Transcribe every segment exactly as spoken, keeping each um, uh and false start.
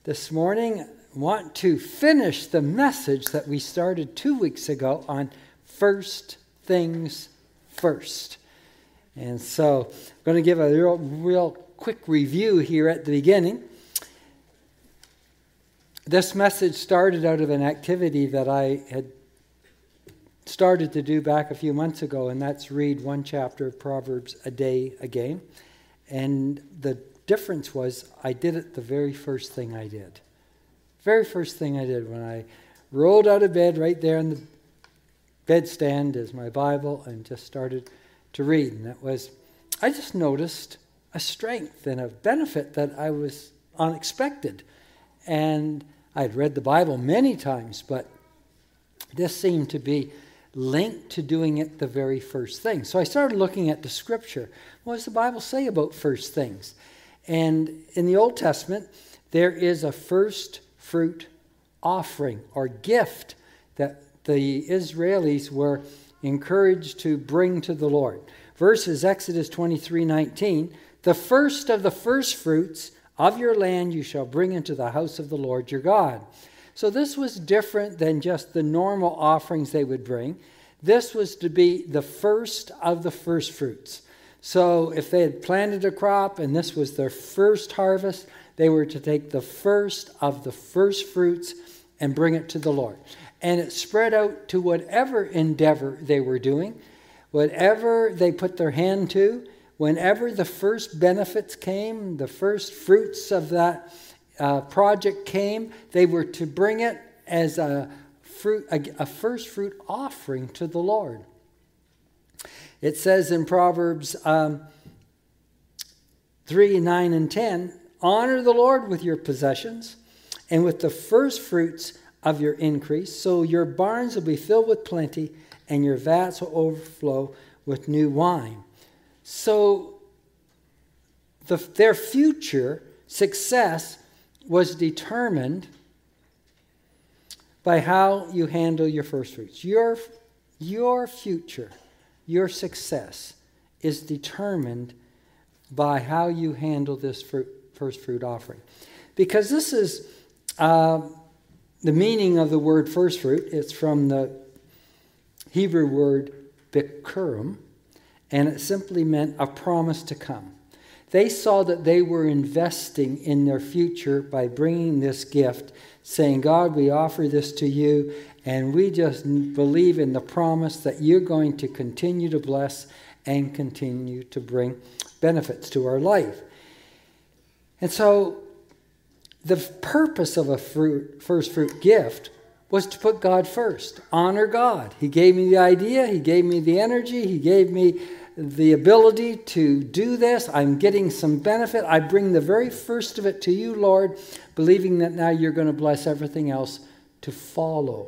This morning, I want to finish the message that we started two weeks ago on first things first. And so I'm going to give a real, real quick review here at the beginning. This message started out of an activity that I had started to do back a few months ago, and that's read one chapter of Proverbs a day again. And the difference was I did it the very first thing I did. Very first thing I did when I rolled out of bed, right there on the bedstand is my Bible, and just started to read. And that was, I just noticed a strength and a benefit that I was unexpected. And I'd read the Bible many times, but this seemed to be linked to doing it the very first thing. So I started looking at the scripture. What does the Bible say about first things? And in the Old Testament, there is a first fruit offering or gift that the Israelis were encouraged to bring to the Lord. Verses Exodus twenty-three nineteen, the first of the first fruits of your land you shall bring into the house of the Lord your God. So this was different than just the normal offerings they would bring. This was to be the first of the first fruits. So if they had planted a crop and this was their first harvest, they were to take the first of the first fruits and bring it to the Lord. And it spread out to whatever endeavor they were doing, whatever they put their hand to, whenever the first benefits came, the first fruits of that uh, project came, they were to bring it as a fruit, a, a first fruit offering to the Lord. It says in Proverbs um, three, nine, and ten, honor the Lord with your possessions and with the first fruits of your increase, so your barns will be filled with plenty and your vats will overflow with new wine. So the, their future success was determined by how you handle your first fruits. Your, your future, your success is determined by how you handle this fruit, first fruit offering. Because this is uh, the meaning of the word first fruit. It's from the Hebrew word bikurim, and it simply meant a promise to come. They saw that they were investing in their future by bringing this gift, saying, God, we offer this to you, and we just believe in the promise that you're going to continue to bless and continue to bring benefits to our life. And so the purpose of a fruit, first fruit gift was to put God first, honor God. He gave me the idea, he gave me the energy, he gave me the ability to do this. I'm getting some benefit. I bring the very first of it to you, Lord, believing that now you're going to bless everything else to follow.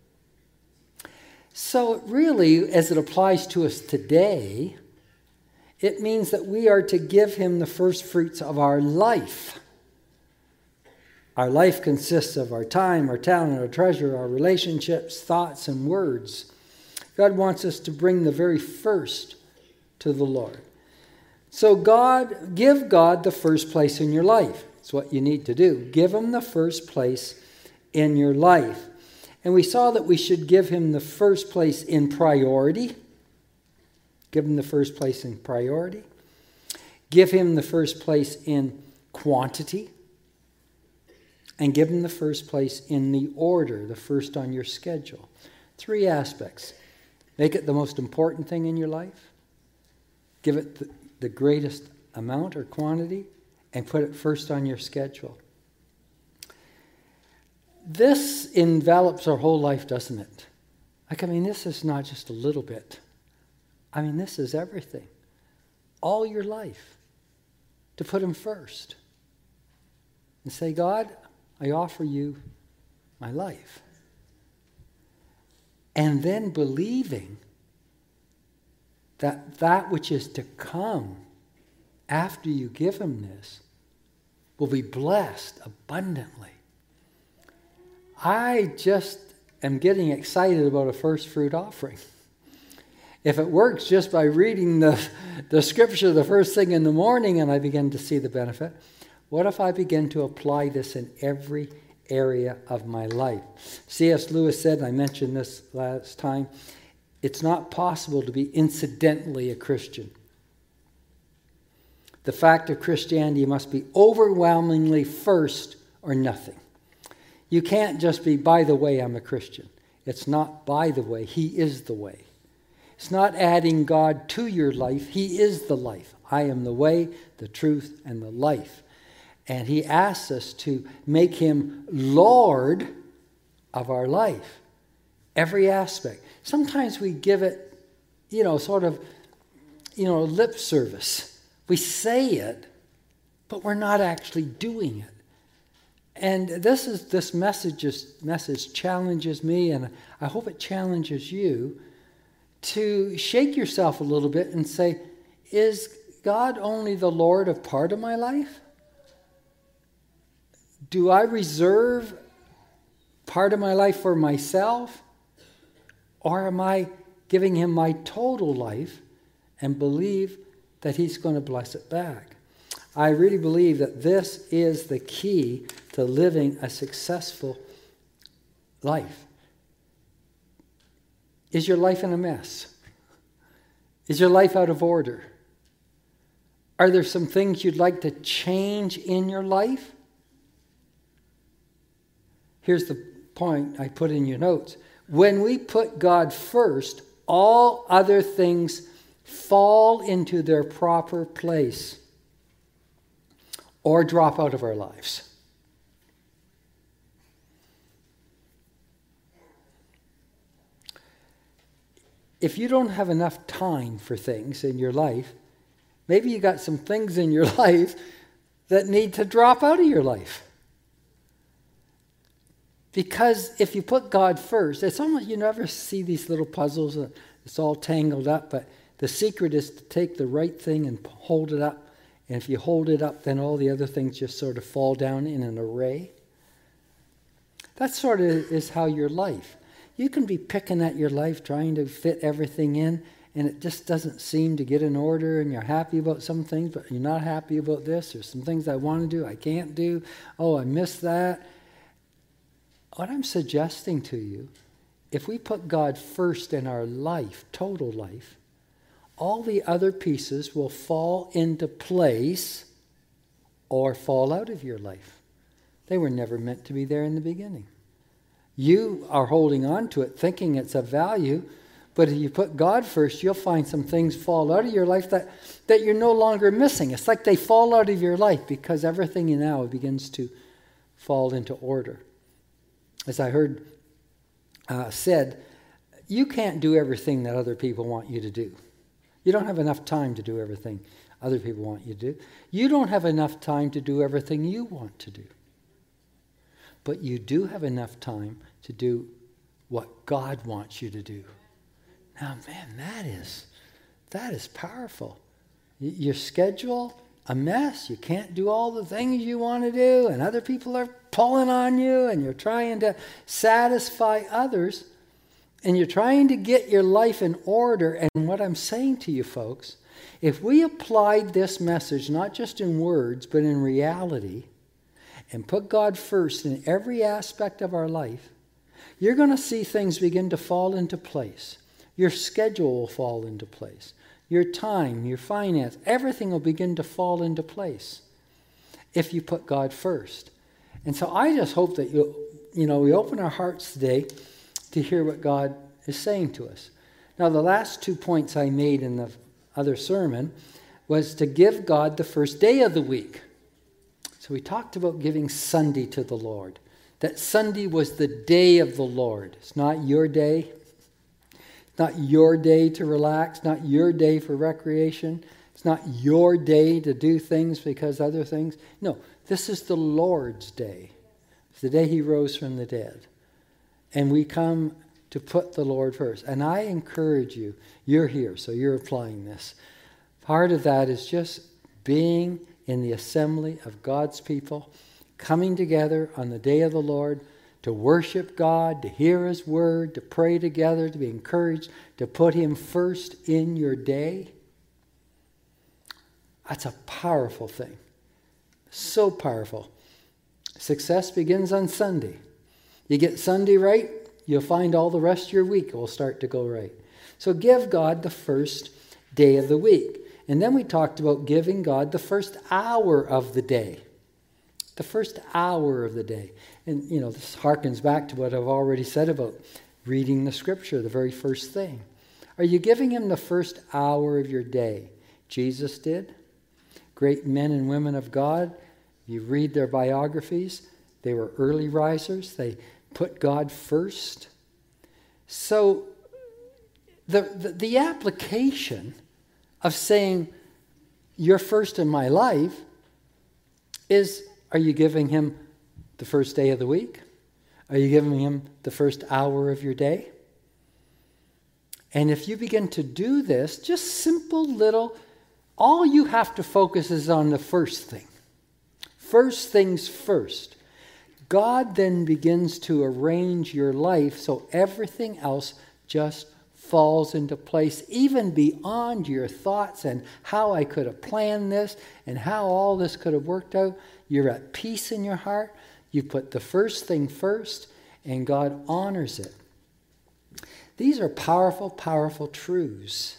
So really, as it applies to us today, it means that we are to give him the first fruits of our life. Our life consists of our time, our talent, our treasure, our relationships, thoughts, and words. God wants us to bring the very first to the Lord. So God, give God the first place in your life. That's what you need to do. Give him the first place in your life. And we saw that we should give him the first place in priority. Give him the first place in priority. Give him the first place in quantity. And give him the first place in the order, the first on your schedule. Three aspects. Make it the most important thing in your life. Give it the, the greatest amount or quantity. And put it first on your schedule. This envelops our whole life, doesn't it? Like, I mean, this is not just a little bit. I mean, this is everything. All your life. To put him first. And say, God, I offer you my life. And then believing that that which is to come after you give him this will be blessed abundantly. I just am getting excited about a first fruit offering. If it works just by reading the, the scripture the first thing in the morning and I begin to see the benefit, What if I begin to apply this in every area of my life? C S Lewis said, and I mentioned this last time, it's not possible to be incidentally a Christian. The fact of Christianity must be overwhelmingly first or nothing. You can't just be, by the way, I'm a Christian. It's not by the way. He is the way. It's not adding God to your life. He is the life. I am the way, the truth, and the life. And he asks us to make him Lord of our life. Every aspect. Sometimes we give it, you know, sort of, you know, lip service. We say it, but we're not actually doing it. And this is this message, is, message challenges me, and I hope it challenges you to shake yourself a little bit and say, is God only the Lord of part of my life? Do I reserve part of my life for myself? Or am I giving him my total life and believe that he's going to bless it back? I really believe that this is the key to living a successful life. Is your life in a mess? Is your life out of order? Are there some things you'd like to change in your life? Here's the point I put in your notes. When we put God first, all other things fall into their proper place or drop out of our lives. If you don't have enough time for things in your life, maybe you got some things in your life that need to drop out of your life. Because if you put God first, it's almost, you never see these little puzzles, and it's all tangled up, but the secret is to take the right thing and hold it up. And if you hold it up, then all the other things just sort of fall down in an array. That sort of is how your life. You can be picking at your life, trying to fit everything in, and it just doesn't seem to get in order, and you're happy about some things, but you're not happy about this. There's some things I want to do, I can't do. Oh, I missed that. What I'm suggesting to you, if we put God first in our life, total life, all the other pieces will fall into place or fall out of your life. They were never meant to be there in the beginning. You are holding on to it, thinking it's of value, but if you put God first, you'll find some things fall out of your life that, that you're no longer missing. It's like they fall out of your life because everything in now begins to fall into order. As I heard uh, said, you can't do everything that other people want you to do. You don't have enough time to do everything other people want you to do. You don't have enough time to do everything you want to do. But you do have enough time to do what God wants you to do. Now, man, that is, that is powerful. Y- your schedule, a mess. You can't do all the things you want to do, and other people are pulling on you, and you're trying to satisfy others, and you're trying to get your life in order. And what I'm saying to you folks, if we applied this message, not just in words, but in reality, and put God first in every aspect of our life, you're going to see things begin to fall into place. Your schedule will fall into place. Your time, your finance, everything will begin to fall into place if you put God first. And so I just hope that you, you know, we open our hearts today to hear what God is saying to us. Now, the last two points I made in the other sermon was to give God the first day of the week. So we talked about giving Sunday to the Lord. That Sunday was the day of the Lord. It's not your day. It's not your day to relax. Not your day for recreation. It's not your day to do things because other things. No, this is the Lord's day. It's the day he rose from the dead. And we come to put the Lord first. And I encourage you, you're here, so you're applying this. Part of that is just being in the assembly of God's people, coming together on the day of the Lord to worship God, to hear his word, to pray together, to be encouraged, to put him first in your day. That's a powerful thing. So powerful. Success begins on Sunday. You get Sunday right, you'll find all the rest of your week will start to go right. So give God the first day of the week. And then we talked about giving God the first hour of the day. The first hour of the day. And, you know, this harkens back to what I've already said about reading the scripture, the very first thing. Are you giving him the first hour of your day? Jesus did. Great men and women of God, you read their biographies, they were early risers. They put God first. So the, the, the application of saying, you're first in my life, is, are you giving him the first day of the week? Are you giving him the first hour of your day? And if you begin to do this, just simple little, all you have to focus is on the first thing. First things first. God then begins to arrange your life so everything else just falls into place, even beyond your thoughts and how I could have planned this and how all this could have worked out. You're at peace in your heart. You put the first thing first, and God honors it. These are powerful, powerful truths.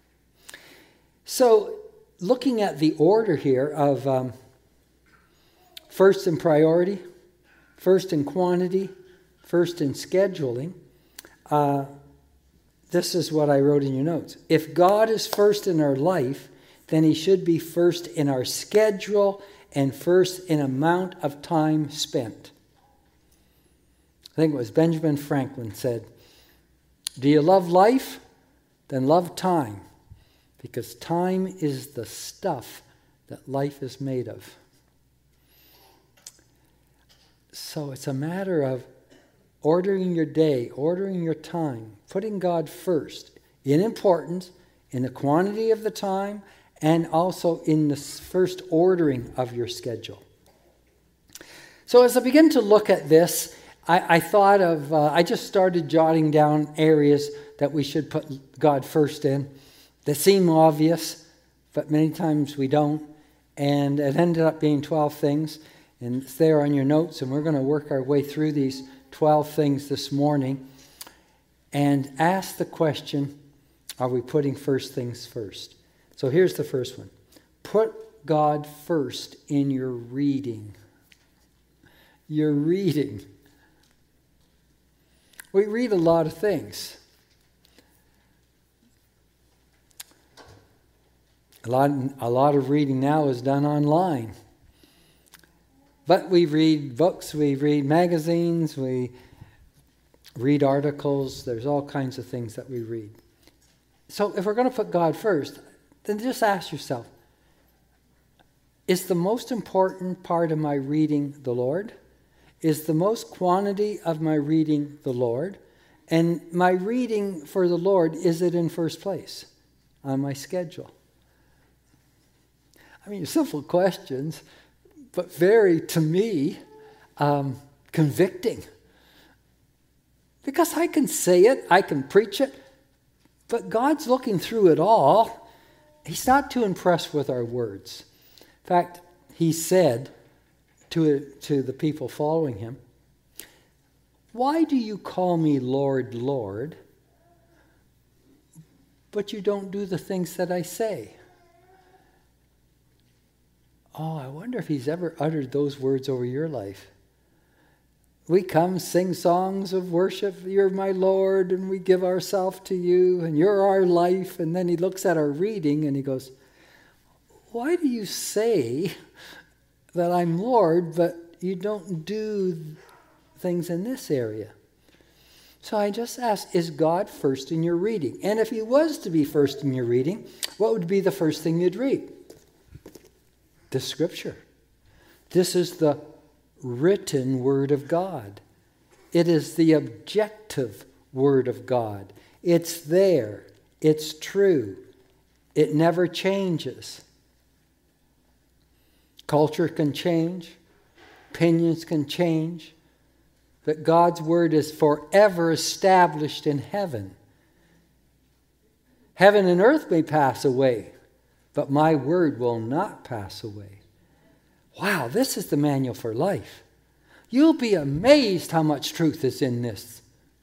So, looking at the order here of um, first in priority, first in quantity, first in scheduling, uh, this is what I wrote in your notes. If God is first in our life, then he should be first in our schedule and first in amount of time spent. I think it was Benjamin Franklin said, do you love life? Then love time, because time is the stuff that life is made of. So it's a matter of ordering your day, ordering your time, putting God first in importance, in the quantity of the time, and also in the first ordering of your schedule. So as I begin to look at this, I, I thought of, uh, I just started jotting down areas that we should put God first in that seem obvious, but many times we don't. And it ended up being twelve things, and it's there on your notes, and we're going to work our way through these twelve things this morning and ask the question, are we putting first things first? So here's the first one. Put God first in your reading. Your reading. We read a lot of things. A lot, a lot of reading now is done online. But we read books, we read magazines, we read articles. There's all kinds of things that we read. So if we're going to put God first, then just ask yourself, is the most important part of my reading the Lord? Is the most quantity of my reading the Lord? And my reading for the Lord, is it in first place on my schedule? I mean, simple questions, but very, to me, um, convicting. Because I can say it, I can preach it, but God's looking through it all. He's not too impressed with our words. In fact, he said to, to the people following him, why do you call me Lord, Lord, but you don't do the things that I say? Oh, I wonder if he's ever uttered those words over your life. We come, sing songs of worship, you're my Lord, and we give ourselves to you, and you're our life. And then he looks at our reading and he goes, why do you say that I'm Lord, but you don't do things in this area? So I just ask, is God first in your reading? And if he was to be first in your reading, what would be the first thing you'd read? The scripture. This is the written word of God. It is the objective word of God. It's there. It's true. It never changes. Culture can change. Opinions can change. But God's word is forever established in heaven. Heaven and earth may pass away, but my word will not pass away. wow, this is the manual for life. You'll be amazed how much truth is in this.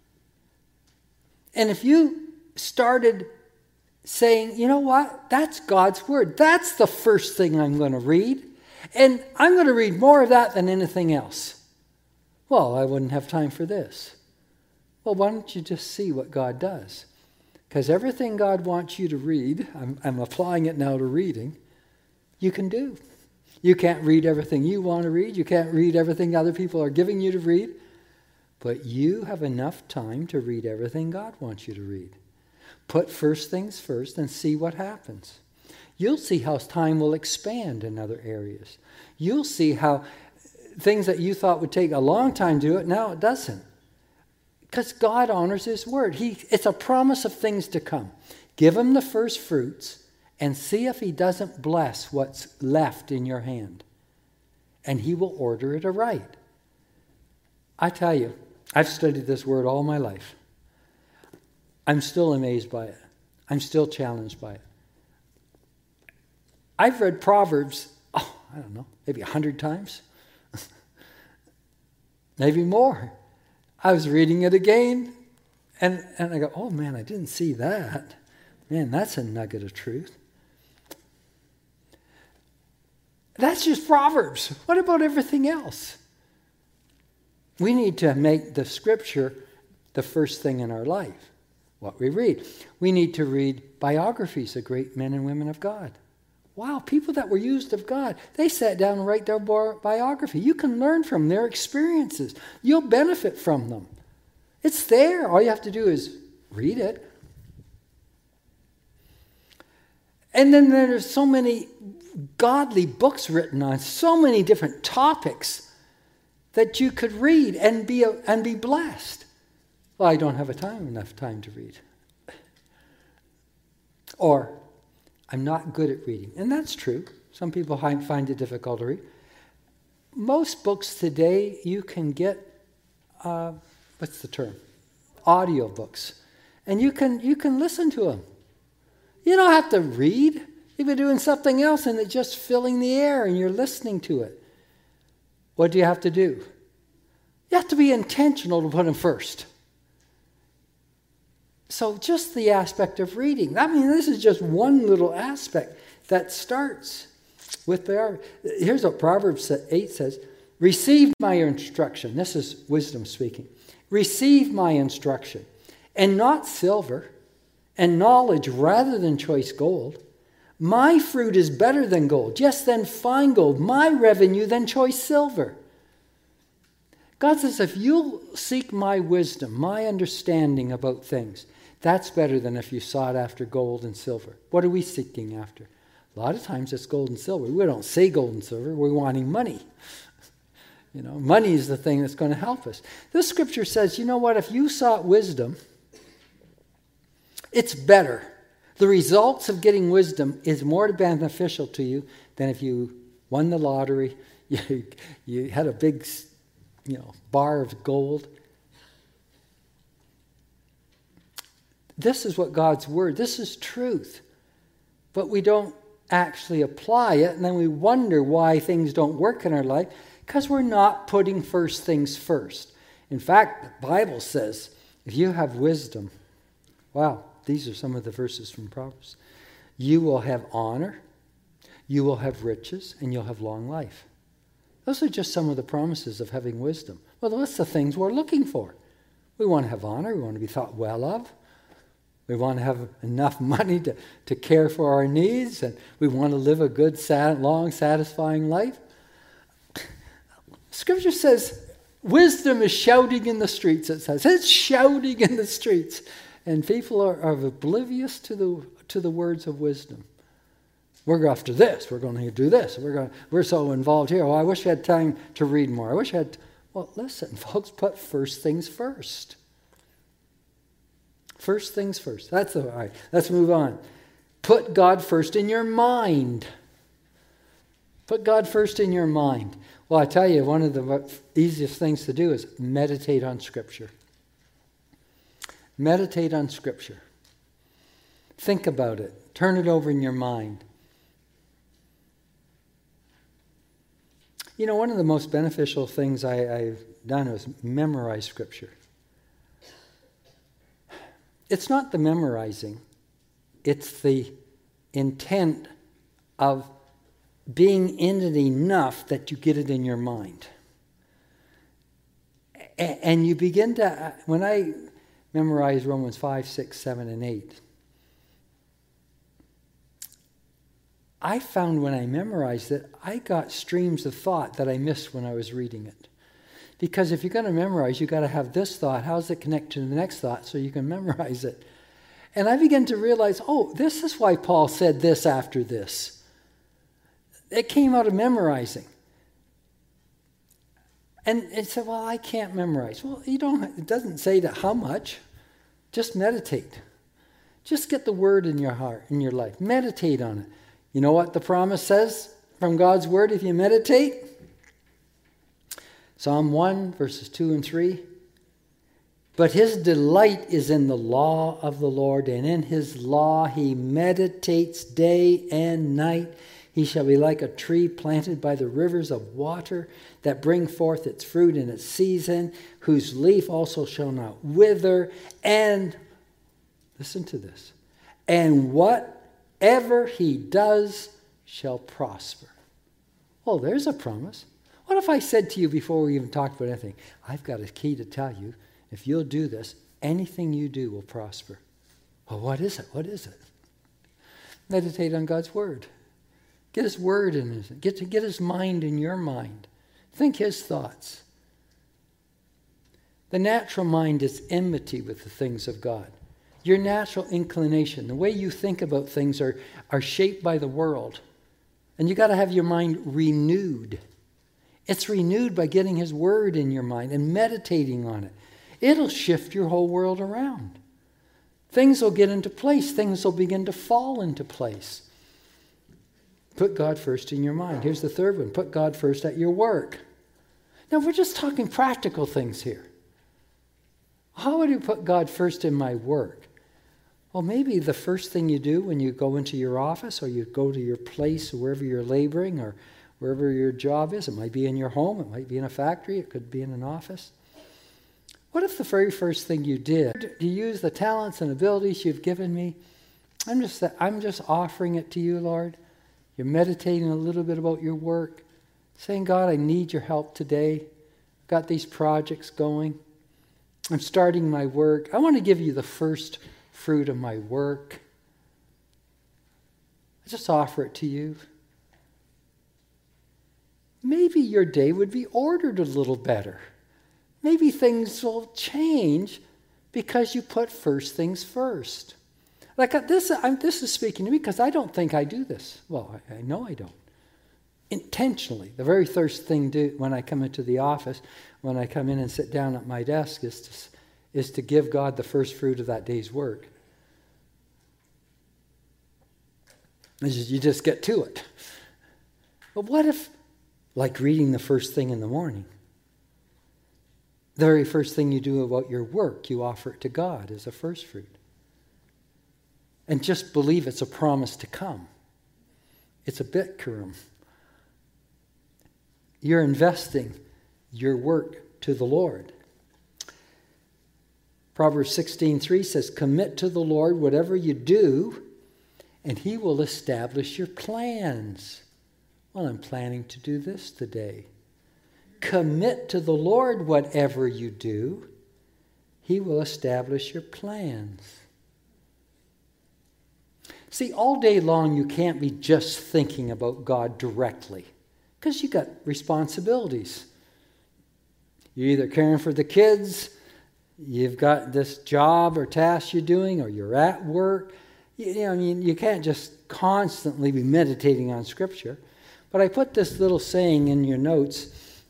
And if you started saying, you know what, that's God's word. That's the first thing I'm going to read. And I'm going to read more of that than anything else. Well, I wouldn't have time for this. Well, why don't you just see what God does? Because everything God wants you to read, I'm, I'm applying it now to reading, you can do. You can't read everything you want to read. You can't read everything other people are giving you to read. But you have enough time to read everything God wants you to read. Put first things first and see what happens. You'll see how time will expand in other areas. You'll see how things that you thought would take a long time to do it, now it doesn't. Because God honors his word. He, it's a promise of things to come. Give him the first fruits and see if he doesn't bless what's left in your hand. And he will order it aright. I tell you, I've studied this word all my life. I'm still amazed by it. I'm still challenged by it. I've read Proverbs, oh, I don't know, maybe a hundred times. Maybe more. I was reading it again, and, and I go, oh man, I didn't see that. Man, that's a nugget of truth. That's just Proverbs. What about everything else? We need to make the Scripture the first thing in our life, what we read. We need to read biographies of great men and women of God. Wow, people that were used of God, they sat down and write their biography. You can learn from their experiences. You'll benefit from them. It's there. All you have to do is read it. And then there's so many godly books written on so many different topics that you could read and be a, and be blessed. Well, I don't have a time enough time to read. Or I'm not good at reading. And that's true. Some people find it difficult to read. Most books today, you can get, uh, what's the term? Audio books. And you can you can listen to them. You don't have to read. You've been doing something else and it's just filling the air and you're listening to it. What do you have to do? You have to be intentional to put them first. So just the aspect of reading. I mean, this is just one little aspect that starts with the... Here's what Proverbs eight says. Receive my instruction. This is wisdom speaking. Receive my instruction, and not silver, and knowledge rather than choice gold. My fruit is better than gold, yes, than fine gold. My revenue than choice silver. God says, if you'll seek my wisdom, my understanding about things, that's better than if you sought after gold and silver. What are we seeking after? A lot of times it's gold and silver. We don't say gold and silver. We're wanting money. You know, money is the thing that's going to help us. This scripture says, you know what? If you sought wisdom, it's better. The results of getting wisdom is more beneficial to you than if you won the lottery, you, you had a big, you know, bar of gold. This is what God's word, this is truth. But we don't actually apply it, and then we wonder why things don't work in our life, because we're not putting first things first. In fact, the Bible says, if you have wisdom, wow, these are some of the verses from Proverbs, you will have honor, you will have riches, and you'll have long life. Those are just some of the promises of having wisdom. Well, that's the things we're looking for. We want to have honor, we want to be thought well of. We want to have enough money to, to care for our needs, and we want to live a good, sad, long, satisfying life. Scripture says wisdom is shouting in the streets, it says. It's shouting in the streets. And people are, are oblivious to the to the words of wisdom. We're after this. We're going to do this. We're going. We're so involved here. Oh, I wish I had time to read more. I wish I had... T-. Well, listen, folks, put first things first. First things first. That's all right. Let's move on. Put God first in your mind. Put God first in your mind. Well, I tell you, one of the easiest things to do is meditate on Scripture. Meditate on Scripture. Think about it. Turn it over in your mind. You know, one of the most beneficial things I, I've done is memorize Scripture. It's not the memorizing. It's the intent of being in it enough that you get it in your mind. A- and you begin to, when I memorize Romans five, six, seven, and eight, I found when I memorized it, I got streams of thought that I missed when I was reading it. Because if you're going to memorize, you've got to have this thought. How does it connect to the next thought so you can memorize it? And I began to realize, oh, this is why Paul said this after this. It came out of memorizing. And it said, well, I can't memorize. Well, you don't. It doesn't say that how much. Just meditate. Just get the word in your heart, in your life. Meditate on it. You know what the promise says from God's word if you meditate? Psalm one, verses two and three. But his delight is in the law of the Lord, and in his law he meditates day and night. He shall be like a tree planted by the rivers of water that bring forth its fruit in its season, whose leaf also shall not wither. And, listen to this, and whatever he does shall prosper. Oh, there's a promise. What if I said to you before we even talked about anything, I've got a key to tell you, if you'll do this, anything you do will prosper. Well, what is it? What is it? Meditate on God's word. Get his word in his, get to get his mind in your mind. Think his thoughts. The natural mind is enmity with the things of God. Your natural inclination, the way you think about things are, are shaped by the world. And you got to have your mind renewed. It's renewed by getting his word in your mind and meditating on it. It'll shift your whole world around. Things will get into place. Things will begin to fall into place. Put God first in your mind. Here's the third one. Put God first at your work. Now, we're just talking practical things here. How would you put God first in my work? Well, maybe the first thing you do when you go into your office or you go to your place, wherever you're laboring or wherever your job is. It might be in your home. It might be in a factory. It could be in an office. What if the very first thing you did, you use the talents and abilities you've given me? I'm just, I'm just offering it to you, Lord. You're meditating a little bit about your work, saying, God, I need your help today. I've got these projects going. I'm starting my work. I want to give you the first fruit of my work. I just offer it to you. Maybe your day would be ordered a little better. Maybe things will change because you put first things first. Like this, I'm, this is speaking to me because I don't think I do this. Well, I, I know I don't. Intentionally, the very first thing do when I come into the office, when I come in and sit down at my desk, is to, is to give God the first fruit of that day's work. It's just, you just get to it. But what if, like reading the first thing in the morning, the very first thing you do about your work, you offer it to God as a first fruit? And just believe it's a promise to come. It's a Bikurim. You're investing your work to the Lord. Proverbs sixteen three says, commit to the Lord whatever you do, and he will establish your plans. Well, I'm planning to do this today. Commit to the Lord whatever you do, he will establish your plans. See, all day long you can't be just thinking about God directly because you got responsibilities. You're either caring for the kids, you've got this job or task you're doing, or you're at work. You, you know, I mean, you can't just constantly be meditating on Scripture. But I put this little saying in your notes.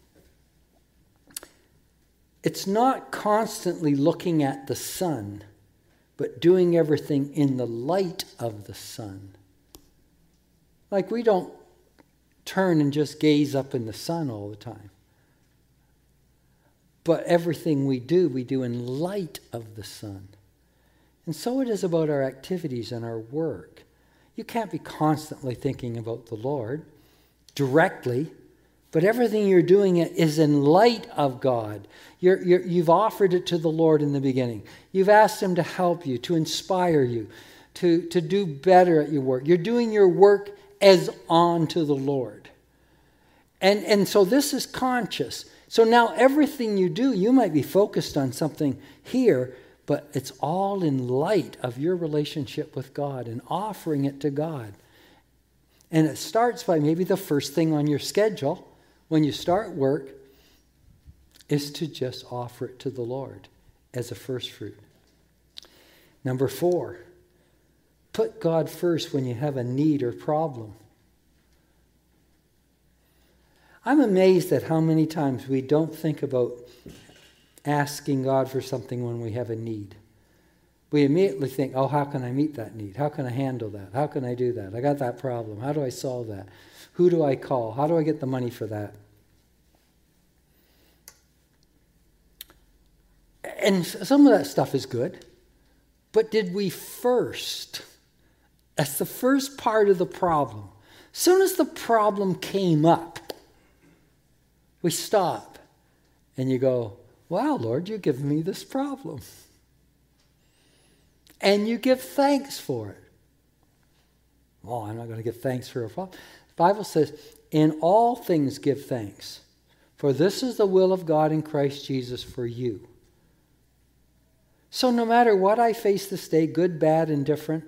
It's not constantly looking at the sun, but doing everything in the light of the sun. Like we don't turn and just gaze up in the sun all the time. But everything we do, we do in light of the sun. And so it is about our activities and our work. You can't be constantly thinking about the Lord directly, But everything you're doing is in light of God. You're, you're, you've offered it to the Lord in the beginning. You've asked Him to help you, to inspire you, to, to do better at your work. You're doing your work as unto the Lord. And, and so this is conscious. So now everything you do, you might be focused on something here, but it's all in light of your relationship with God and offering it to God. And it starts by maybe the first thing on your schedule when you start work is to just offer it to the Lord as a first fruit. Number four, put God first when you have a need or problem. I'm amazed at how many times we don't think about asking God for something when we have a need. We immediately think, oh, how can I meet that need? How can I handle that? How can I do that? I got that problem. How do I solve that? Who do I call? How do I get the money for that? And some of that stuff is good. But did we first, that's the first part of the problem. As soon as the problem came up, we stop and you go, wow, Lord, you've given me this problem. And you give thanks for it. Well, I'm not going to give thanks for a problem. The Bible says, in all things give thanks, for this is the will of God in Christ Jesus for you. So no matter what I face this day, good, bad, indifferent,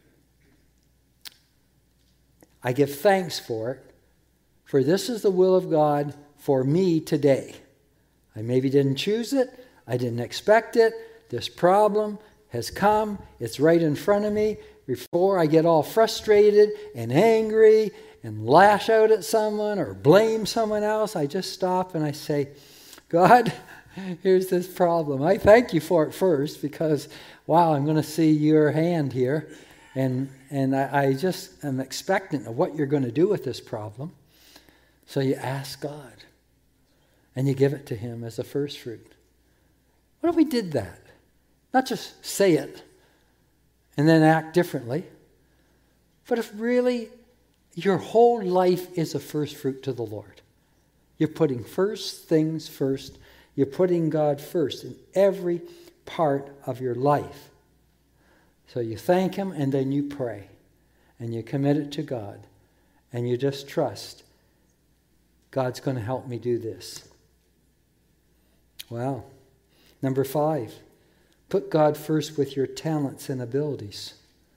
I give thanks for it, for this is the will of God for me today. I maybe didn't choose it. I didn't expect it. This problem has come. It's right in front of me. Before I get all frustrated and angry and lash out at someone or blame someone else, I just stop and I say, God, here's this problem. I thank you for it first because, wow, I'm going to see your hand here. And, and I, I just am expectant of what you're going to do with this problem. So you ask God. And you give it to Him as a first fruit. What if we did that? Not just say it and then act differently, but if really your whole life is a first fruit to the Lord. You're putting first things first. You're putting God first in every part of your life. So you thank Him and then you pray. And you commit it to God. And you just trust God's going to help me do this. Wow. Number five, put God first with your talents and abilities.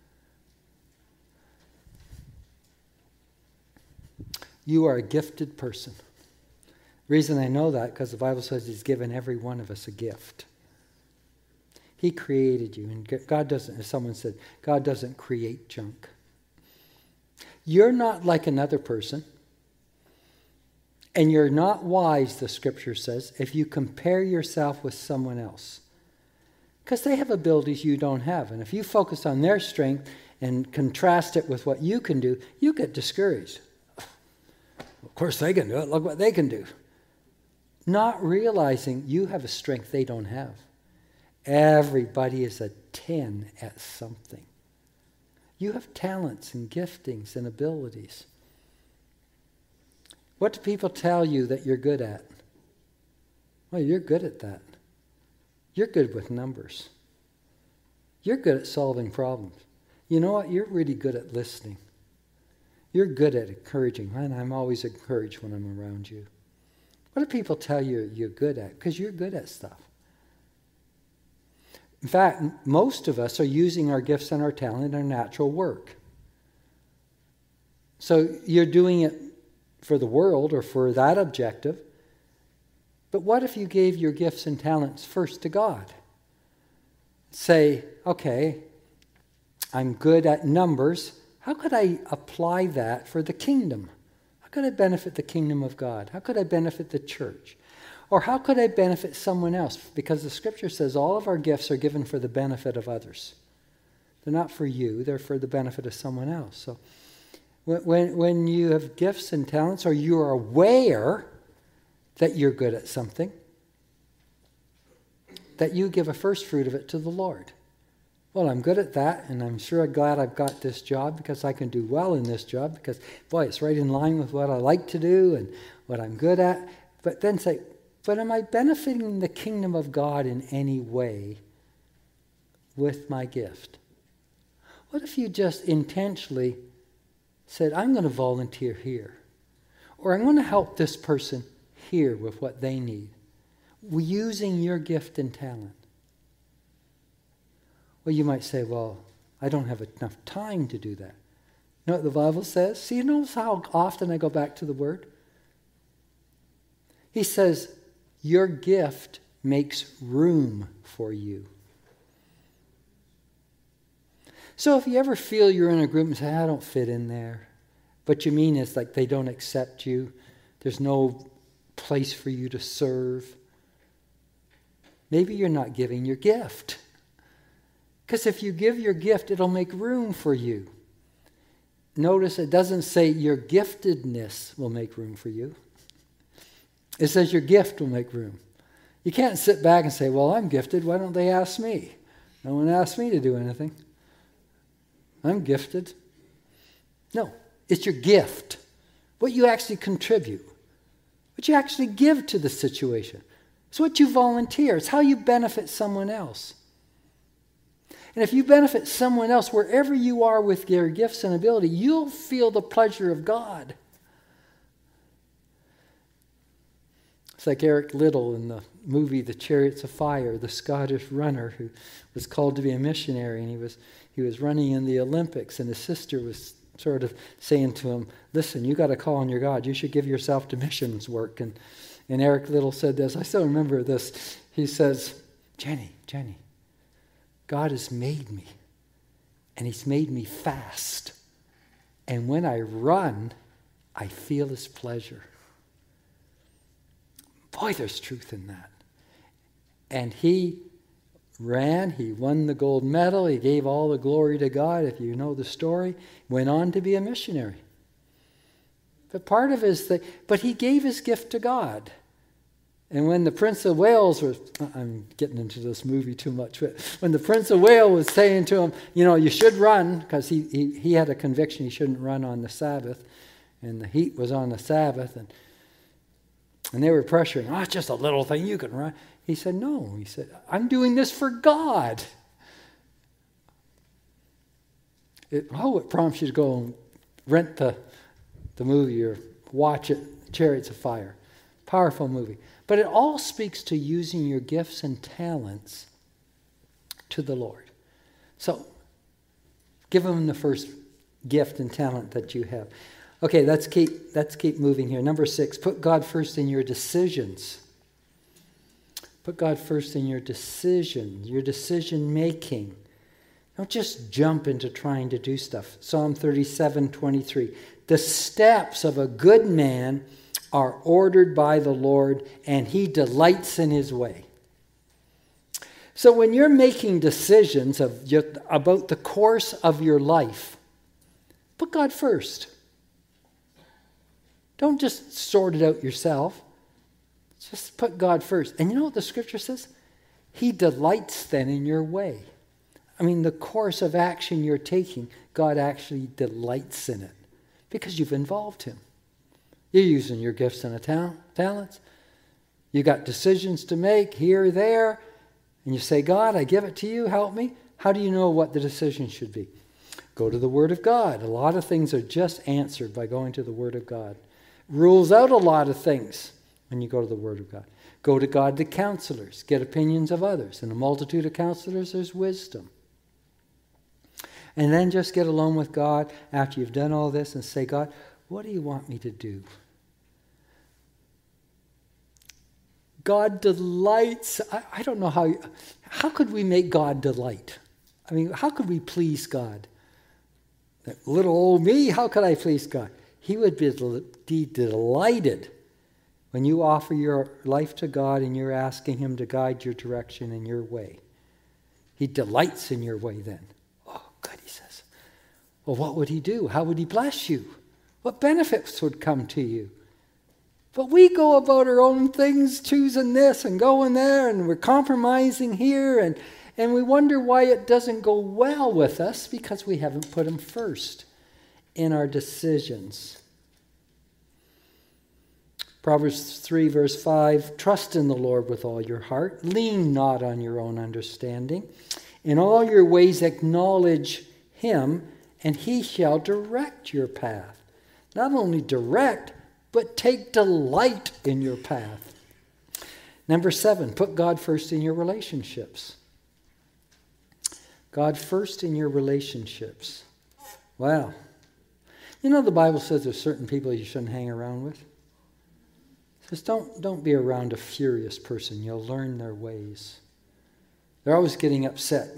You are a gifted person. The reason I know that, because the Bible says He's given every one of us a gift. He created you, and God doesn't, as someone said, God doesn't create junk. You're not like another person. And you're not wise, the Scripture says, if you compare yourself with someone else. Because they have abilities you don't have. And if you focus on their strength and contrast it with what you can do, you get discouraged. Of course they can do it. Look what they can do. Not realizing you have a strength they don't have. Everybody is a ten at something. You have talents and giftings and abilities. What do people tell you that you're good at? Well, you're good at that. You're good with numbers. You're good at solving problems. You know what? You're really good at listening. You're good at encouraging. And I'm always encouraged when I'm around you. What do people tell you you're good at? Because you're good at stuff. In fact, most of us are using our gifts and our talent in our natural work. So you're doing it for the world or for that objective. But what if you gave your gifts and talents first to God? Say, okay, I'm good at numbers. How could I apply that for the kingdom? How could I benefit the kingdom of God? How could I benefit the church? Or how could I benefit someone else? Because the Scripture says all of our gifts are given for the benefit of others. They're not for you. They're for the benefit of someone else. So When, when you have gifts and talents, or you are aware that you're good at something, that you give a first fruit of it to the Lord. well, I'm good at that, and I'm sure glad I've got this job because I can do well in this job because, boy, it's right in line with what I like to do and what I'm good at. But then say, but am I benefiting the kingdom of God in any way with my gift? What if you just intentionally said, I'm going to volunteer here, or I'm going to help this person here with what they need, using your gift and talent? Well, you might say, well, I don't have enough time to do that. You know what the Bible says? See, you notice how often I go back to the Word? He says, your gift makes room for you. So if you ever feel you're in a group and say, I don't fit in there, what you mean is like they don't accept you, there's no place for you to serve, maybe you're not giving your gift. Because if you give your gift, it'll make room for you. Notice it doesn't say your giftedness will make room for you. It says your gift will make room. You can't sit back and say, well, I'm gifted. Why don't they ask me? No one asked me to do anything. I'm gifted. No, it's your gift. What you actually contribute. What you actually give to the situation. It's what you volunteer. It's how you benefit someone else. And if you benefit someone else, wherever you are with your gifts and ability, you'll feel the pleasure of God. It's like Eric Liddell in the movie The Chariots of Fire, the Scottish runner who was called to be a missionary, and he was he was running in the Olympics, and his sister was sort of saying to him, listen, you got a call on your God. You should give yourself to missions work. And, and Eric Liddell said this. I still remember this. He says, Jenny, Jenny, God has made me, and he's made me fast. And when I run, I feel his pleasure. Boy, there's truth in that. And he ran, he won the gold medal, he gave all the glory to God, if you know the story, went on to be a missionary. But part of his thing, but he gave his gift to God. And when the Prince of Wales was, I'm getting into this movie too much, but when the Prince of Wales was saying to him, you know, you should run, because he, he, he had a conviction he shouldn't run on the Sabbath, and the heat was on the Sabbath, and and they were pressuring, oh, it's just a little thing, you can run. He said, no. He said, I'm doing this for God. It, oh, it prompts you to go and rent the, the movie or watch it, Chariots of Fire. Powerful movie. But it all speaks to using your gifts and talents to the Lord. So, give him the first gift and talent that you have. Okay, let's keep, let's keep moving here. Number six, put God first in your decisions. Put God first in your decisions, your decision making. Don't just jump into trying to do stuff. Psalm thirty-seven twenty-three. The steps of a good man are ordered by the Lord, and he delights in his way. So when you're making decisions of your, about the course of your life, put God first. Don't just sort it out yourself. Just put God first. And you know what the scripture says? He delights then in your way. I mean, the course of action you're taking, God actually delights in it because you've involved him. You're using your gifts and ta- talents. You got decisions to make here, there, and you say, God, I give it to you, help me. How do you know what the decision should be? Go to the Word of God. A lot of things are just answered by going to the Word of God. Rules out a lot of things when you go to the Word of God. Go to God to counselors. Get opinions of others. In a multitude of counselors, there's wisdom. And then just get alone with God after you've done all this and say, God, what do you want me to do? God delights. I, I don't know how, how could we make God delight? I mean, how could we please God? That little old me, how could I please God? He would be, be delighted when you offer your life to God and you're asking him to guide your direction and your way. He delights in your way then. Oh, good, he says. Well, what would he do? How would he bless you? What benefits would come to you? But we go about our own things, choosing this and going there, and we're compromising here, and, And we wonder why it doesn't go well with us, because we haven't put him first in our decisions. Proverbs three, verse five, trust in the Lord with all your heart. Lean not on your own understanding. In all your ways acknowledge him, and he shall direct your path. Not only direct, but take delight in your path. Number seven, put God first in your relationships. God first in your relationships. Wow. You know the Bible says there's certain people you shouldn't hang around with? It says don't, don't be around a furious person. You'll learn their ways. They're always getting upset.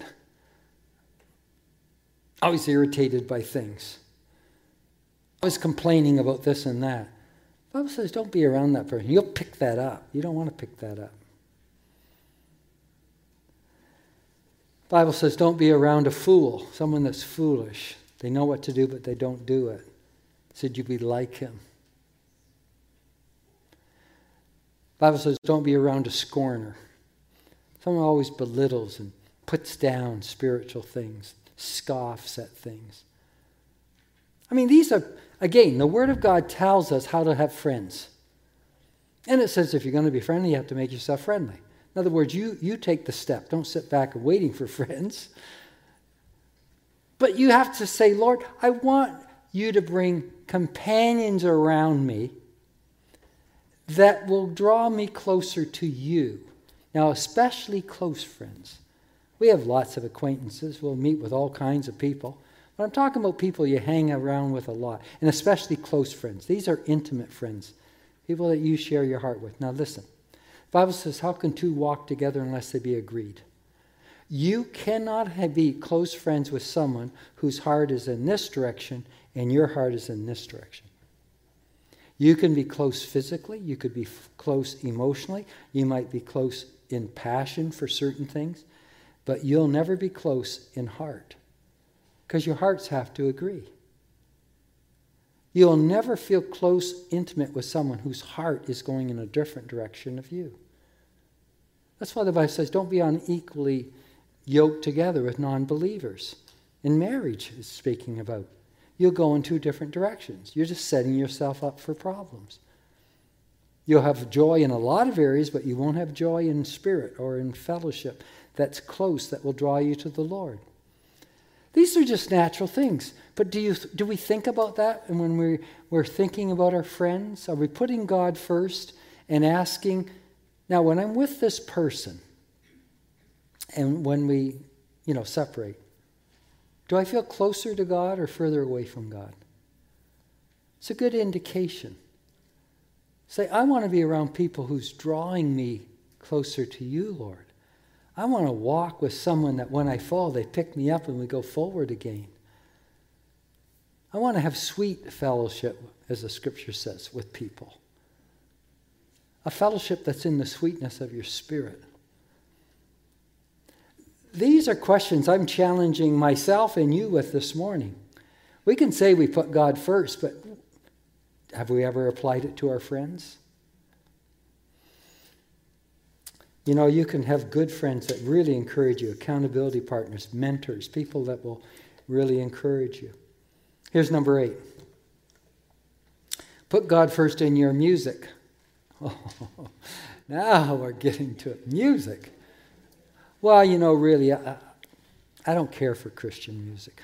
Always irritated by things. Always complaining about this and that. The Bible says don't be around that person. You'll pick that up. You don't want to pick that up. The Bible says don't be around a fool, someone that's foolish. They know what to do, but they don't do it. It said you be like him. The Bible says don't be around a scorner. Someone always belittles and puts down spiritual things, scoffs at things. I mean, these are, again, the Word of God tells us how to have friends. And it says if you're going to be friendly, you have to make yourself friendly. In other words, you, you take the step. Don't sit back and waiting for friends. But you have to say, Lord, I want you to bring companions around me that will draw me closer to you. Now, especially close friends. We have lots of acquaintances. We'll meet with all kinds of people. But I'm talking about people you hang around with a lot, and especially close friends. These are intimate friends, people that you share your heart with. Now listen, the Bible says, how can two walk together unless they be agreed? You cannot have, be close friends with someone whose heart is in this direction and your heart is in this direction. You can be close physically, you could be f- close emotionally, you might be close in passion for certain things, but you'll never be close in heart. Because your hearts have to agree. You'll never feel close, intimate with someone whose heart is going in a different direction of you. That's why the Bible says don't be unequally yoked together with non-believers. In marriage, it's speaking about. You'll go in two different directions. You're just setting yourself up for problems. You'll have joy in a lot of areas, but you won't have joy in spirit or in fellowship that's close, that will draw you to the Lord. These are just natural things. But do you do we think about that? And when we're, we're thinking about our friends, are we putting God first and asking, now when I'm with this person, and when we, you know, separate, do I feel closer to God or further away from God? It's a good indication. Say, I want to be around people who's drawing me closer to you, Lord. I want to walk with someone that when I fall, they pick me up and we go forward again. I want to have sweet fellowship, as the scripture says, with people. A fellowship that's in the sweetness of your spirit. These are questions I'm challenging myself and you with this morning. We can say we put God first, but have we ever applied it to our friends? You know, you can have good friends that really encourage you, accountability partners, mentors, people that will really encourage you. Here's number eight. Put God first in your music. Oh, now we're getting to it. Music. Well, you know, really, I, I don't care for Christian music.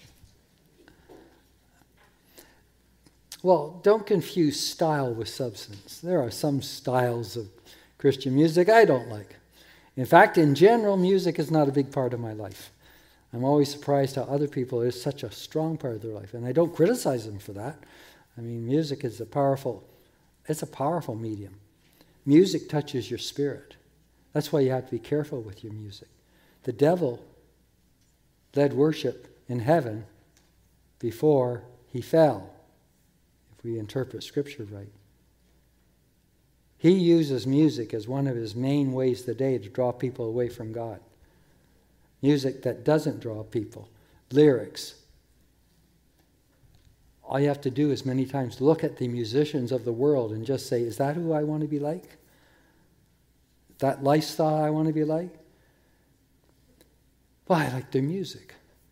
Well, don't confuse style with substance. There are some styles of Christian music I don't like. In fact, in general, music is not a big part of my life. I'm always surprised how other people, it's such a strong part of their life. And I don't criticize them for that. I mean, music is a powerful, it's a powerful medium. Music touches your spirit. That's why you have to be careful with your music. The devil led worship in heaven before he fell, if we interpret Scripture right. He uses music as one of his main ways today to draw people away from God. Music that doesn't draw people. Lyrics. All you have to do is many times look at the musicians of the world and just say, is that who I want to be like? That lifestyle I want to be like? Well, I like their music.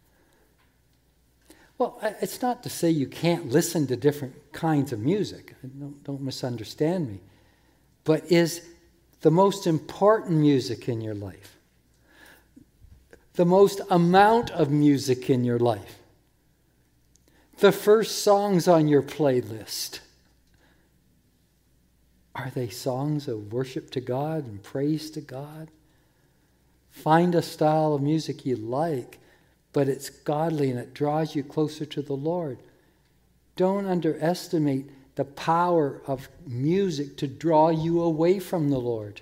Well, it's not to say you can't listen to different kinds of music. Don't, don't misunderstand me. But is the most important music in your life, the most amount of music in your life, the first songs on your playlist, are they songs of worship to God and praise to God? Find a style of music you like, but it's godly and it draws you closer to the Lord. Don't underestimate the power of music to draw you away from the Lord.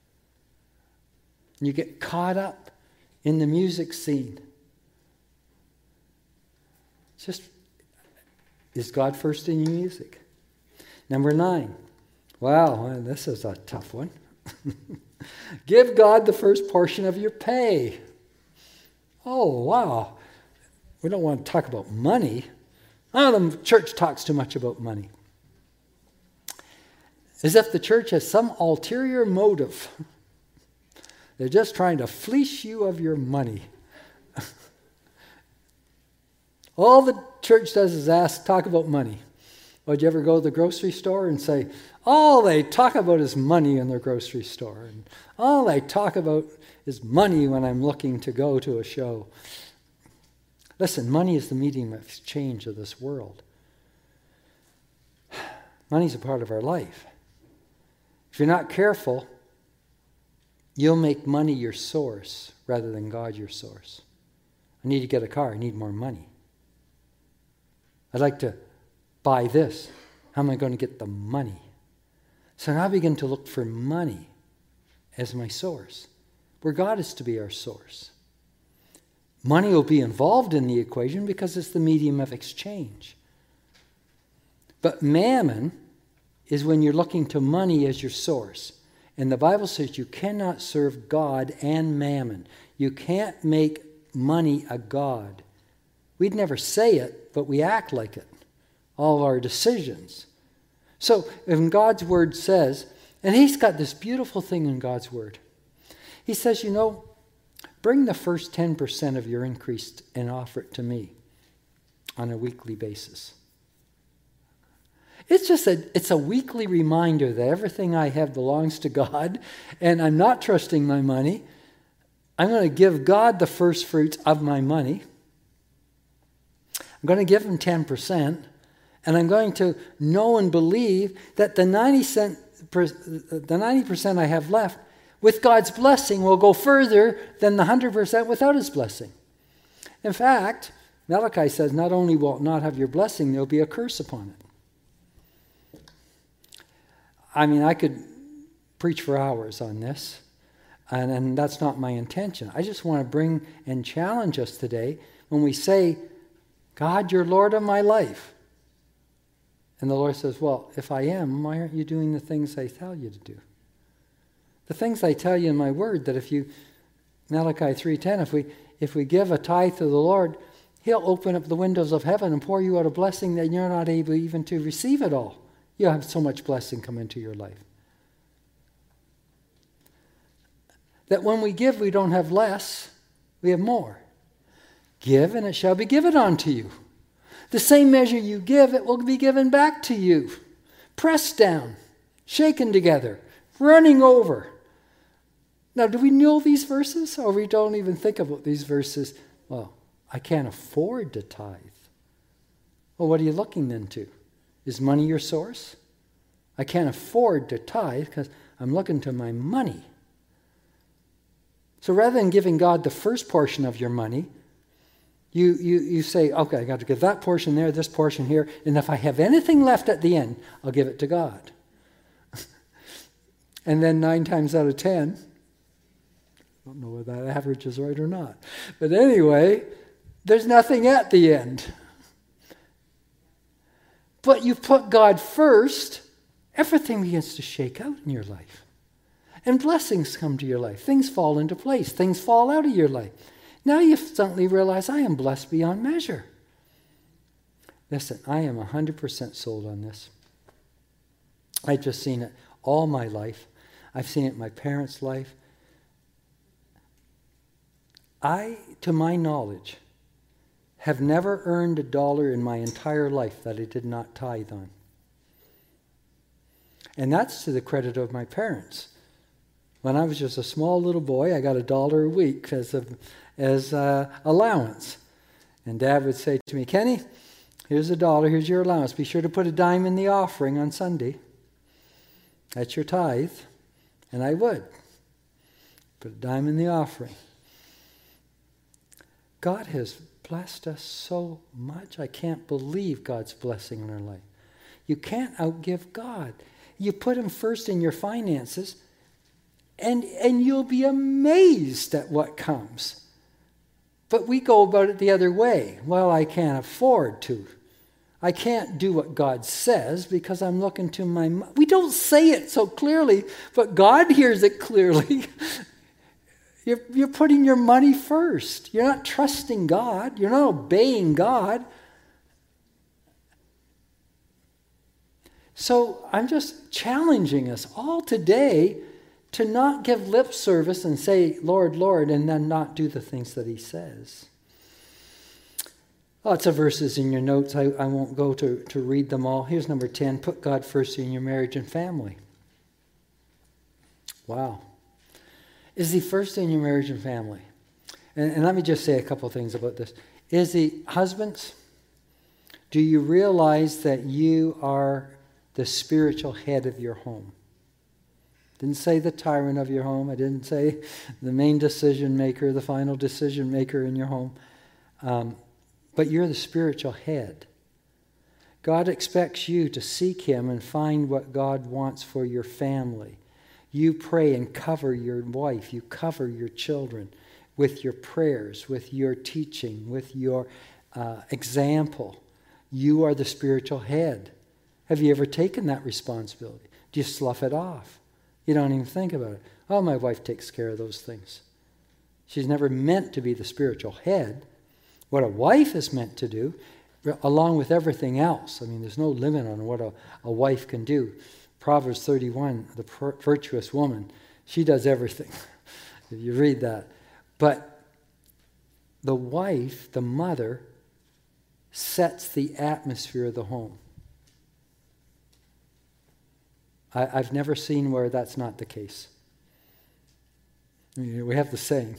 You get caught up in the music scene. Just, is God first in your music? Number nine. Wow, this is a tough one. Give God the first portion of your pay. Oh, wow. We don't want to talk about money. Oh, the church talks too much about money. As if the church has some ulterior motive. They're just trying to fleece you of your money. All the church does is ask, talk about money. Would you ever go to the grocery store and say, all they talk about is money in their grocery store, and all they talk about is money when I'm looking to go to a show? Listen, money is the medium of exchange of this world. Money's a part of our life. If you're not careful, you'll make money your source rather than God your source. I need to get a car. I need more money. I'd like to buy this. How am I going to get the money? So now I begin to look for money as my source, where God is to be our source. Money will be involved in the equation because it's the medium of exchange. But mammon is when you're looking to money as your source. And the Bible says you cannot serve God and mammon. You can't make money a god. We'd never say it, but we act like it. All our decisions. So, when God's Word says, and He's got this beautiful thing in God's Word. He says, you know, bring the first ten percent of your increase and offer it to me on a weekly basis. It's just a, it's a weekly reminder that everything I have belongs to God, and I'm not trusting my money. I'm going to give God the first fruits of my money. I'm going to give Him ten percent. And I'm going to know and believe that the ninety percent I have left, with God's blessing, will go further than the one hundred percent without His blessing. In fact, Malachi says, not only will it not have your blessing, there will be a curse upon it. I mean, I could preach for hours on this, and, and that's not my intention. I just want to bring and challenge us today when we say, God, you're Lord of my life. And the Lord says, well, if I am, why aren't you doing the things I tell you to do? The things I tell you in my word, that if you, Malachi three ten, if we if we give a tithe to the Lord, He'll open up the windows of heaven and pour you out a blessing that you're not able even to receive it all. You'll have so much blessing come into your life. That when we give, we don't have less, we have more. Give, and it shall be given unto you. The same measure you give, it will be given back to you. Pressed down, shaken together, running over. Now, do we know these verses? Or we don't even think about these verses? Well, I can't afford to tithe. Well, what are you looking then to? Is money your source? I can't afford to tithe because I'm looking to my money. So rather than giving God the first portion of your money, You, you, you say, okay, I got to give that portion there, this portion here, and if I have anything left at the end, I'll give it to God. And then nine times out of ten, I don't know whether that average is right or not, but anyway, there's nothing at the end. But you put God first, everything begins to shake out in your life. And blessings come to your life. Things fall into place. Things fall out of your life. Now you suddenly realize I am blessed beyond measure. Listen, I am one hundred percent sold on this. I've just seen it all my life. I've seen it in my parents' life. I, to my knowledge, have never earned a dollar in my entire life that I did not tithe on. And that's to the credit of my parents. When I was just a small little boy, I got a dollar a week as a, as a allowance. And Dad would say to me, Kenny, here's a dollar, here's your allowance. Be sure to put a dime in the offering on Sunday. That's your tithe. And I would. Put a dime in the offering. God has blessed us so much. I can't believe God's blessing in our life. You can't outgive God. You put him first in your finances, and, and you'll be amazed at what comes. But we go about it the other way. Well, I can't afford to. I can't do what God says because I'm looking to my money. We don't say it so clearly, but God hears it clearly. You're, you're putting your money first. You're not trusting God. You're not obeying God. So I'm just challenging us all today to not give lip service and say, Lord, Lord, and then not do the things that he says. Lots of verses in your notes. I, I won't go to, to read them all. Here's number ten. Put God first in your marriage and family. Wow. Is he first in your marriage and family? And, and let me just say a couple things about this. Is he, husbands, do you realize that you are the spiritual head of your home? Didn't say the tyrant of your home. I didn't say the main decision maker, the final decision maker in your home. Um, but you're the spiritual head. God expects you to seek him and find what God wants for your family. You pray and cover your wife. You cover your children with your prayers, with your teaching, with your uh, example. You are the spiritual head. Have you ever taken that responsibility? Do you slough it off? You don't even think about it. Oh, my wife takes care of those things. She's never meant to be the spiritual head. What a wife is meant to do, along with everything else. I mean, there's no limit on what a, a wife can do. Proverbs thirty-one, the per- virtuous woman, she does everything. If you read that. But the wife, the mother, sets the atmosphere of the home. I, I've never seen where that's not the case. You know, we have the saying,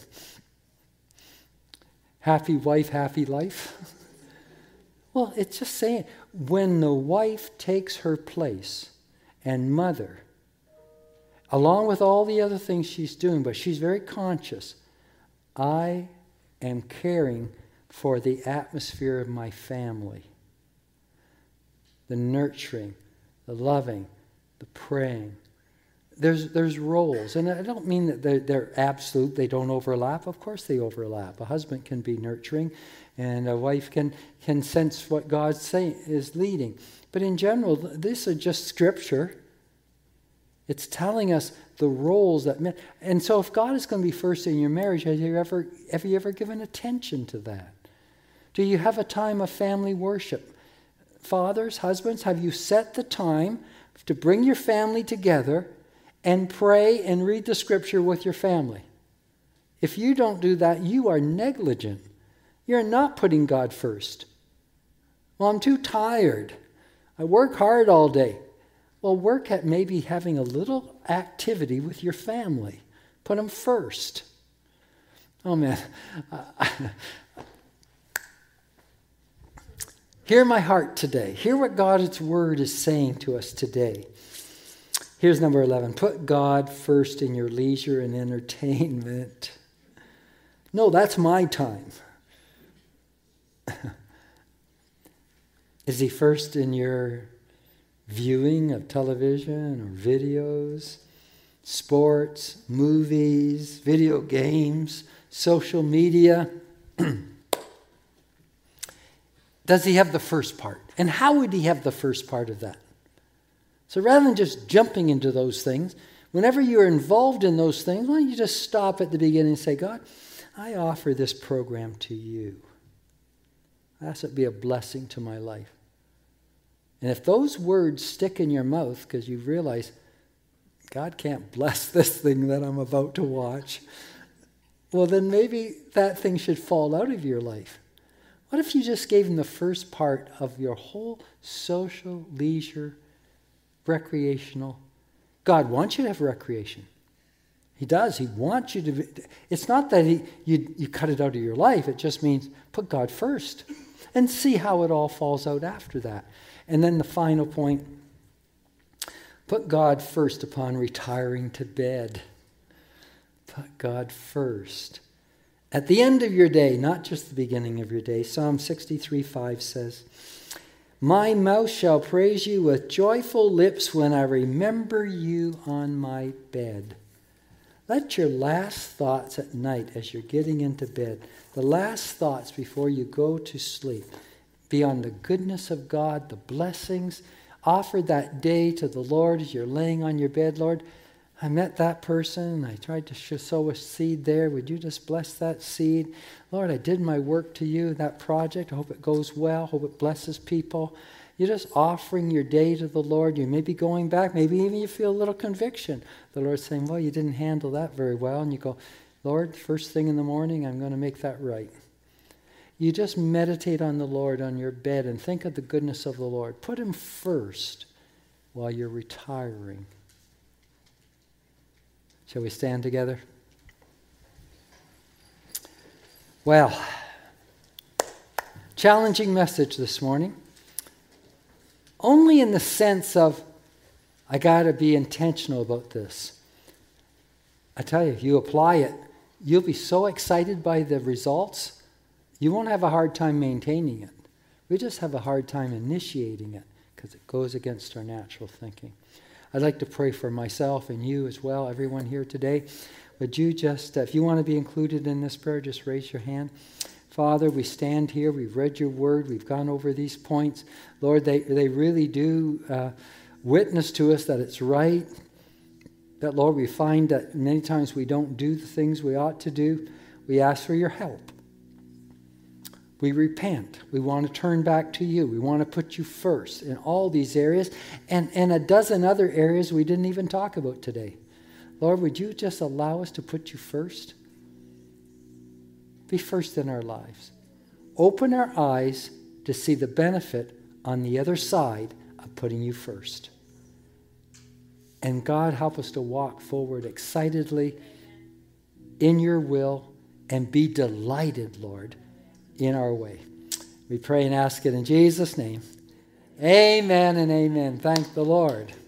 happy wife, happy life. Well, it's just saying, when the wife takes her place and mother, along with all the other things she's doing, but she's very conscious, I am caring for the atmosphere of my family. The nurturing, the loving, the praying. There's there's roles, and I don't mean that they're, they're absolute, they don't overlap. Of course they overlap. A husband can be nurturing, and a wife can, can sense what God say, is leading. But in general, this is just scripture. It's telling us the roles that men... And so if God is going to be first in your marriage, have you ever, have you ever given attention to that? Do you have a time of family worship? Fathers, husbands, have you set the time to bring your family together and pray and read the scripture with your family? If you don't do that, you are negligent. You're not putting God first. Well, I'm too tired. I work hard all day. Well, work at maybe having a little activity with your family. Put them first. Oh, man. Hear my heart today. Hear what God's word is saying to us today. Here's number eleven. Put God first in your leisure and entertainment. No, that's my time. Is he first in your viewing of television or videos, sports, movies, video games, social media? Does he have the first part? And how would he have the first part of that? So rather than just jumping into those things, whenever you're involved in those things, why don't you just stop at the beginning and say, God, I offer this program to you. I ask it be a blessing to my life. And if those words stick in your mouth because you realize God can't bless this thing that I'm about to watch, well, then maybe that thing should fall out of your life. What if you just gave him the first part of your whole social, leisure, recreational? God wants you to have recreation. He does. He wants you to be, it's not that he, you, you cut it out of your life. It just means put God first and see how it all falls out after that. And then the final point, put God first upon retiring to bed. Put God first. At the end of your day, not just the beginning of your day, Psalm sixty-three five says, my mouth shall praise you with joyful lips when I remember you on my bed. Let your last thoughts at night as you're getting into bed, the last thoughts before you go to sleep, be on the goodness of God, the blessings. Offer that day to the Lord as you're laying on your bed. Lord, I met that person. I tried to sow a seed there. Would you just bless that seed? Lord, I did my work to you, that project. I hope it goes well. Hope it blesses people. You're just offering your day to the Lord. You may be going back. Maybe even you feel a little conviction. The Lord's saying, well, you didn't handle that very well. And you go, Lord, first thing in the morning, I'm going to make that right. You just meditate on the Lord on your bed and think of the goodness of the Lord. Put him first while you're retiring. Shall we stand together? Well, challenging message this morning. Only in the sense of, I got to be intentional about this. I tell you, if you apply it, you'll be so excited by the results, you won't have a hard time maintaining it. We just have a hard time initiating it because it goes against our natural thinking. I'd like to pray for myself and you as well, everyone here today. Would you just, if you want to be included in this prayer, just raise your hand. Father, we stand here, we've read your word, we've gone over these points. Lord, they, they really do uh, witness to us that it's right. That, Lord, we find that many times we don't do the things we ought to do. We ask for your help. We repent. We want to turn back to you. We want to put you first in all these areas and, and a dozen other areas we didn't even talk about today. Lord, would you just allow us to put you first? Be first in our lives. Open our eyes to see the benefit on the other side of putting you first. And God, help us to walk forward excitedly in your will and be delighted, Lord, in our way. We pray and ask it in Jesus' name. Amen and amen. Thank the Lord.